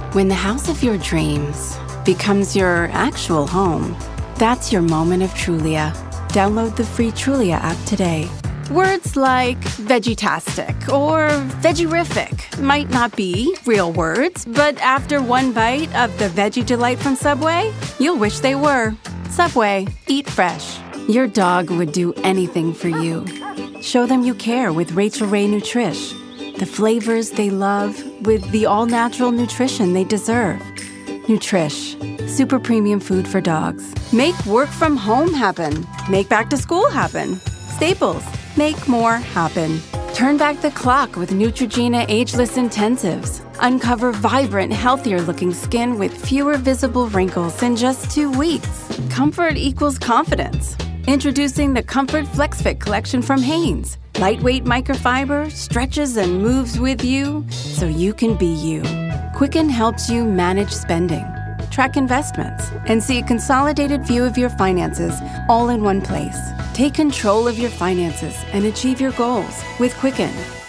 When the house of your dreams becomes your actual home, that's your moment of Trulia. Download the free Trulia app today. Words like vegetastic or veggierific might not be real words, but after one bite of the Veggie Delight from Subway, you'll wish they were. Subway, eat fresh. Your dog would do anything for you. Show them you care with Rachel Ray Nutrish. The flavors they love with the all-natural nutrition they deserve. Nutrish, super premium food for dogs. Make work from home happen. Make back to school happen. Staples, make more happen. Turn back the clock with Neutrogena Ageless Intensives. Uncover vibrant, healthier-looking skin with fewer visible wrinkles in just 2 weeks. Comfort equals confidence. Introducing the Comfort FlexFit collection from Hanes. Lightweight microfiber stretches and moves with you so you can be you. Quicken helps you manage spending, track investments, and see a consolidated view of your finances all in one place. Take control of your finances and achieve your goals with Quicken.